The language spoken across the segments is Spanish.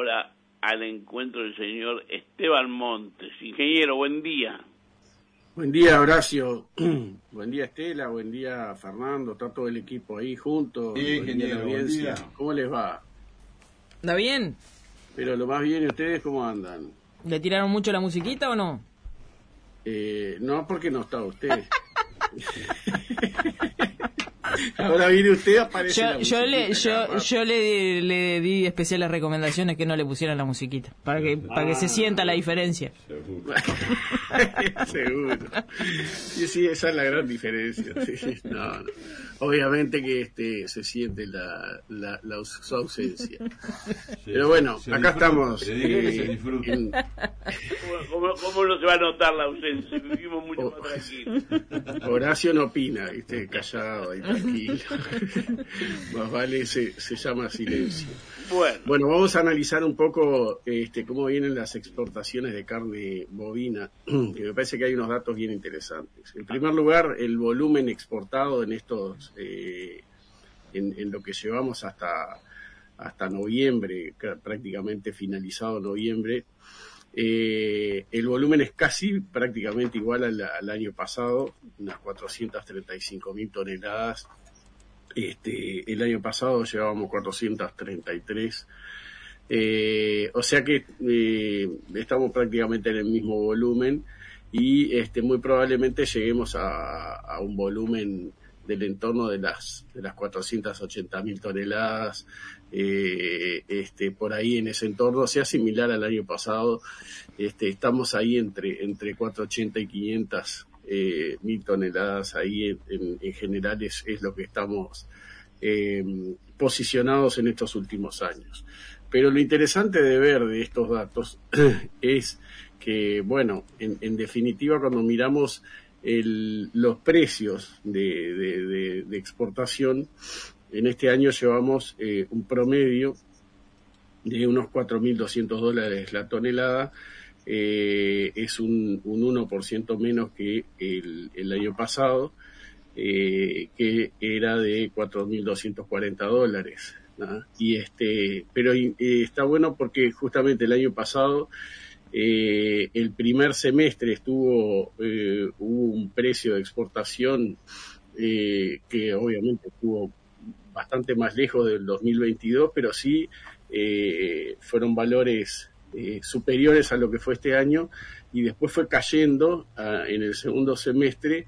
ahora al encuentro del señor Esteban Montes. Ingeniero, buen día. Buen día, Horacio. Buen día, Estela. Buen día, Fernando. Está todo el equipo ahí juntos. Buen día, la audiencia. ¿Cómo les va? ¿Está bien? Pero lo más bien, ¿y ustedes cómo andan? ¿Le tiraron mucho la musiquita o no? No, porque no está usted. Ahora viene usted, aparece yo le di especiales recomendaciones que no le pusieran la musiquita para que se sienta la diferencia. Seguro. Sí, esa es la gran diferencia. No. Obviamente que su siente su ausencia. Pero bueno, acá estamos. ¿Cómo no se va a notar la ausencia? Vivimos mucho más tranquilos. Horacio no opina, callado y tranquilo. Más vale se llama silencio. Bueno, vamos a analizar un poco cómo vienen las exportaciones de carne bovina, que me parece que hay unos datos bien interesantes. En primer lugar, el volumen exportado en estos, en lo que llevamos hasta noviembre, prácticamente finalizado noviembre, el volumen es casi prácticamente igual al año pasado, unas 435.000 toneladas. El año pasado llevábamos 433, o sea que estamos prácticamente en el mismo volumen y muy probablemente lleguemos a un volumen del entorno de las 480.000 toneladas, por ahí en ese entorno, sea similar al año pasado. Estamos ahí entre 480 y 500 mil toneladas ahí en general es lo que estamos posicionados en estos últimos años. Pero lo interesante de ver de estos datos es que, bueno, en definitiva, cuando miramos los precios de exportación, en este año llevamos un promedio de unos $4.200 la tonelada. Es un 1% menos que el año pasado, que era de $4.240, ¿no? Pero está bueno porque justamente el año pasado, el primer semestre hubo un precio de exportación que obviamente estuvo bastante más lejos del 2022, pero sí fueron valores superiores a lo que fue este año, y después fue cayendo en el segundo semestre,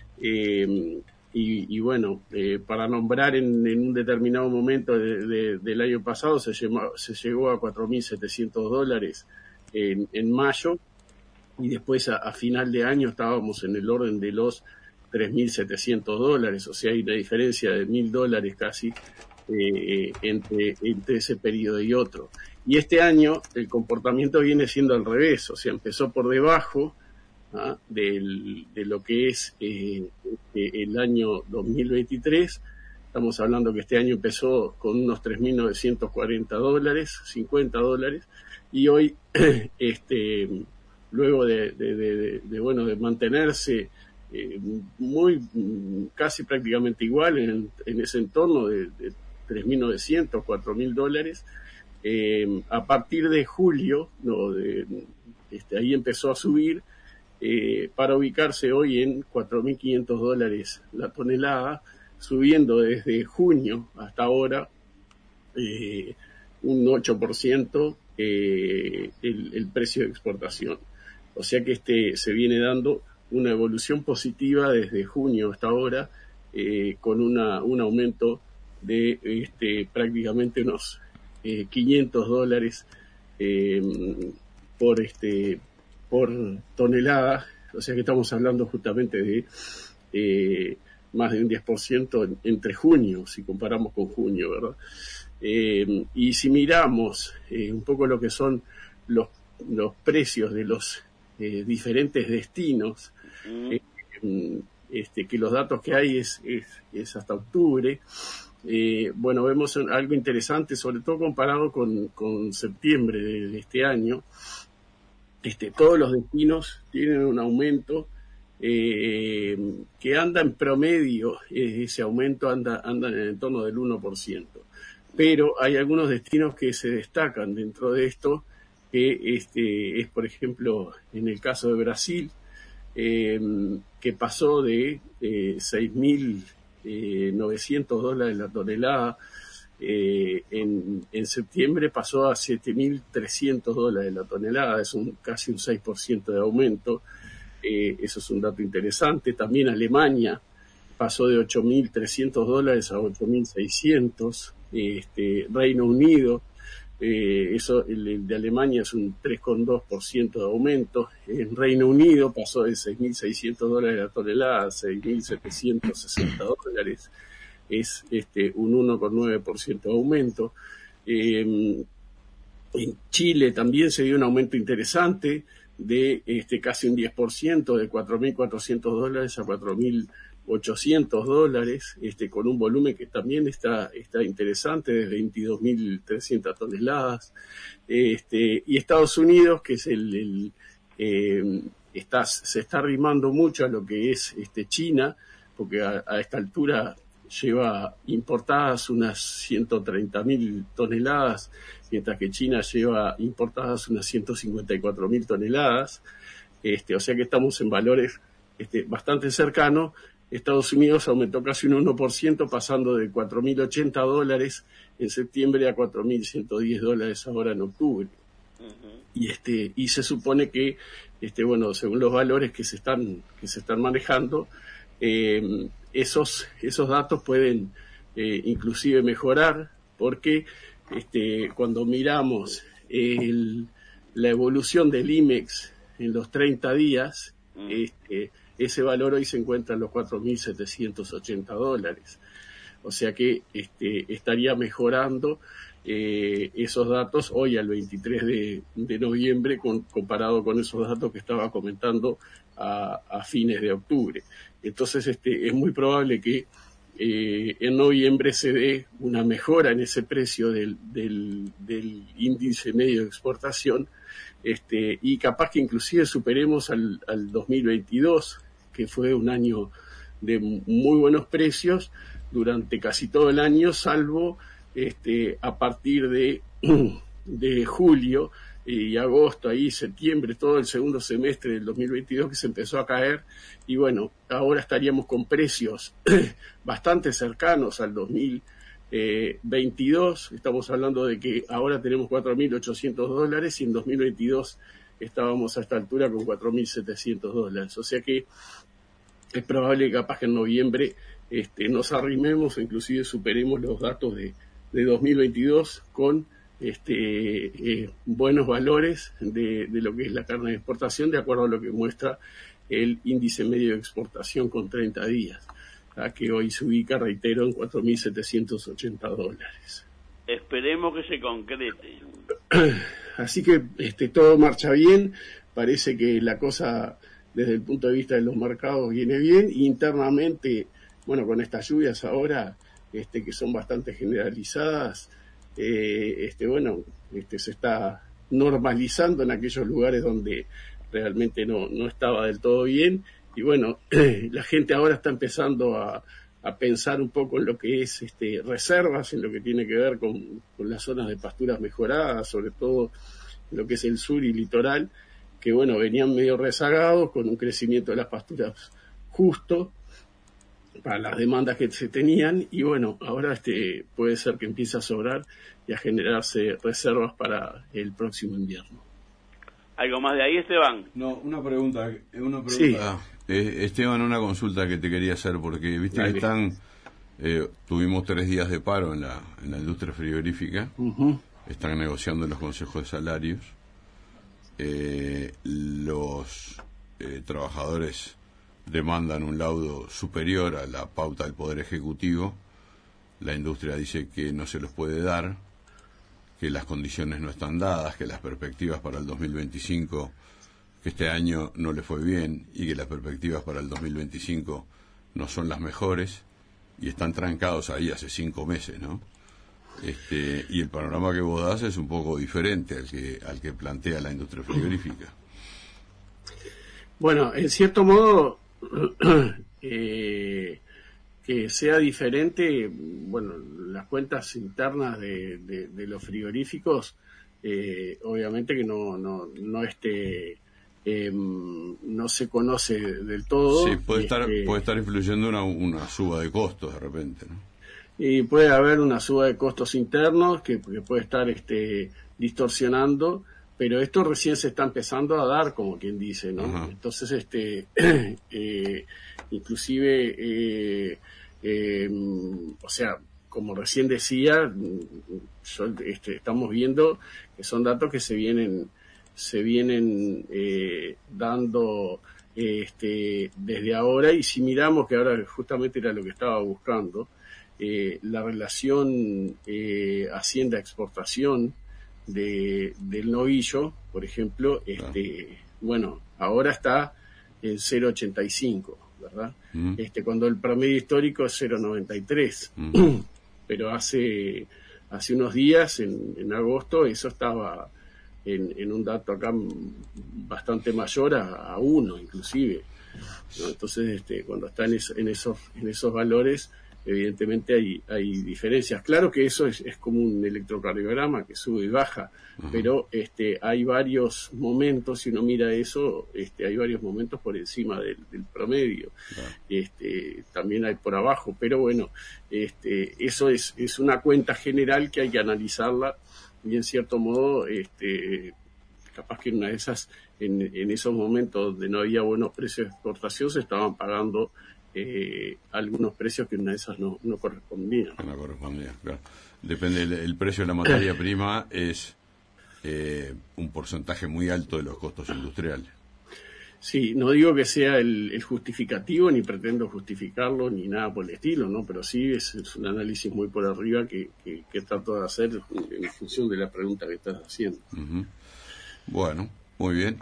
y bueno, para nombrar en un determinado momento del año pasado se llegó a $4.700 en mayo, y después a final de año estábamos en el orden de los $3.700, o sea, hay una diferencia de $1.000 casi entre ese periodo y otro. Y este año el comportamiento viene siendo al revés, o sea, empezó por debajo de lo que es el año 2023. Estamos hablando que este año empezó con unos $3.940, $50, y hoy, luego de mantenerse casi prácticamente igual en ese entorno de $3.900, $4.000, a partir de julio, ahí empezó a subir, para ubicarse hoy en $4.500 la tonelada, subiendo desde junio hasta ahora un 8% el precio de exportación. O sea que se viene dando una evolución positiva desde junio hasta ahora, con un aumento de prácticamente unos $500 por tonelada. O sea que estamos hablando justamente de más de un 10% entre junio, si comparamos con junio, ¿verdad? Y si miramos un poco lo que son los precios de los diferentes destinos, que los datos que hay es hasta octubre. Bueno, vemos algo interesante, sobre todo comparado con septiembre de este año. Todos los destinos tienen un aumento que anda en promedio, ese aumento anda en el entorno del 1%. pero hay algunos destinos que se destacan dentro de esto, que es, por ejemplo, en el caso de Brasil, que pasó de $6.900 la tonelada, en septiembre pasó a $7.300 la tonelada, es casi un 6% de aumento. Eso es un dato interesante. También Alemania pasó de $8.300 a $8.600. Reino Unido, el de Alemania es un 3,2% de aumento. En Reino Unido pasó de $6.600 la tonelada a $6.760. Es un 1,9% de aumento. En Chile también se dio un aumento interesante de casi un 10%, de $4.400 a $4.800, con un volumen que también está interesante, de 22.300 toneladas. Y Estados Unidos, que es se está arrimando mucho a lo que es China, porque a esta altura lleva importadas unas 130.000 toneladas, mientras que China lleva importadas unas 154.000 toneladas. O sea que estamos en valores bastante cercanos. Estados Unidos aumentó casi un 1%, pasando de $4.080 en septiembre a $4.110 ahora en octubre. Y se supone que, según los valores que se están manejando, esos datos pueden inclusive mejorar, porque cuando miramos la evolución del IMEX en los 30 días, ese valor hoy se encuentra en los $4.780. O sea que estaría mejorando esos datos hoy al 23 de noviembre comparado con esos datos que estaba comentando a fines de octubre. Entonces es muy probable que en noviembre se dé una mejora en ese precio del índice medio de exportación, y capaz que inclusive superemos al 2022, que fue un año de muy buenos precios durante casi todo el año, salvo a partir de julio y agosto, ahí septiembre, todo el segundo semestre del 2022 que se empezó a caer. Y bueno, ahora estaríamos con precios bastante cercanos al 2022. Estamos hablando de que ahora tenemos $4.800 y en 2022 estábamos a esta altura con $4.700. O sea que es probable que capaz que en noviembre nos arrimemos o inclusive superemos los datos de 2022 con buenos valores de lo que es la carne de exportación, de acuerdo a lo que muestra el índice medio de exportación con 30 días, que hoy se ubica, reitero, en $4.780. Esperemos que se concrete. Así que todo marcha bien. Parece que la cosa, desde el punto de vista de los mercados, viene bien. Internamente, bueno, con estas lluvias ahora, que son bastante generalizadas, se está normalizando en aquellos lugares donde realmente no estaba del todo bien. Y bueno, la gente ahora está empezando a pensar un poco en lo que es reservas, en lo que tiene que ver con las zonas de pasturas mejoradas, sobre todo en lo que es el sur y litoral, que bueno, venían medio rezagados, con un crecimiento de las pasturas justo para las demandas que se tenían. Y bueno, ahora puede ser que empiece a sobrar y a generarse reservas para el próximo invierno. ¿Algo más de ahí, Esteban? No, una pregunta. Sí. Esteban, una consulta que te quería hacer, porque viste Dale. que tuvimos 3 días de paro en la industria frigorífica. Uh-huh. Están negociando en los consejos de salarios. Los trabajadores demandan un laudo superior a la pauta del Poder Ejecutivo. La industria dice que no se los puede dar, que las condiciones no están dadas, que las perspectivas para el 2025, que este año no le fue bien, y que las perspectivas para el 2025 no son las mejores, y están trancados ahí hace 5 meses, ¿no? Y el panorama que vos das es un poco diferente al que plantea la industria frigorífica. Bueno, en cierto modo, que sea diferente, bueno, las cuentas internas de los frigoríficos, obviamente que no se conoce del todo. Sí, puede estar influyendo una suba de costos de repente, ¿no? Y puede haber una suba de costos internos que puede estar distorsionando, pero esto recién se está empezando a dar, como quien dice, ¿no? Ajá. Entonces, inclusive, o sea, como recién decía, estamos viendo que son datos que se vienen dando desde ahora, y si miramos, que ahora justamente era lo que estaba buscando, la relación Hacienda-exportación del novillo, por ejemplo, bueno, ahora está en 0,85, ¿verdad? Cuando el promedio histórico es 0,93, pero hace unos días, en agosto, eso estaba en un dato acá bastante mayor a 1 inclusive, ¿no? Entonces, cuando está en esos valores, evidentemente hay diferencias. Claro que eso es como un electrocardiograma que sube y baja, pero hay varios momentos, si uno mira eso, hay varios momentos por encima del promedio. También hay por abajo, pero bueno, eso es una cuenta general que hay que analizarla, y en cierto modo, capaz que en una de esas, en esos momentos donde no había buenos precios de exportación, se estaban pagando algunos precios que una de esas no correspondían. No correspondía, claro. Depende, el precio de la materia prima es un porcentaje muy alto de los costos industriales. Sí, no digo que sea el justificativo, ni pretendo justificarlo, ni nada por el estilo, ¿no? Pero sí es un análisis muy por arriba que trato de hacer en función de la pregunta que estás haciendo. Uh-huh. Bueno, muy bien.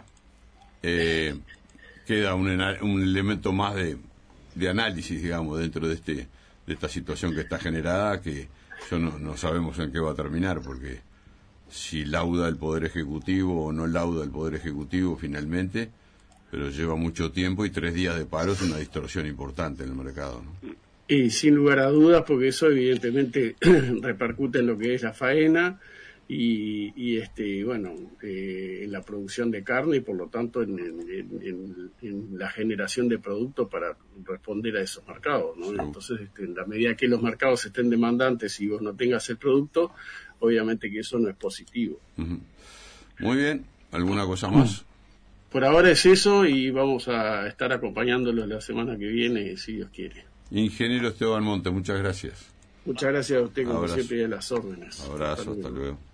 Queda un elemento más de análisis, digamos, dentro de esta situación que está generada, que no sabemos en qué va a terminar, porque si lauda el Poder Ejecutivo o no lauda el Poder Ejecutivo finalmente, pero lleva mucho tiempo, y 3 días de paro es una distorsión importante en el mercado, ¿no? Y sin lugar a dudas, porque eso evidentemente repercute en lo que es la faena y en la producción de carne, y por lo tanto en la generación de productos para responder a esos mercados, ¿no? Sí. Entonces, en la medida que los mercados estén demandantes y vos no tengas el producto, obviamente que eso no es positivo. Uh-huh. Muy bien. ¿Alguna cosa más? Por ahora es eso, y vamos a estar acompañándolos la semana que viene, si Dios quiere. Ingeniero Esteban Montes, muchas gracias. Muchas gracias a usted, como Abrazo. siempre, y a las órdenes. Abrazo, hasta luego.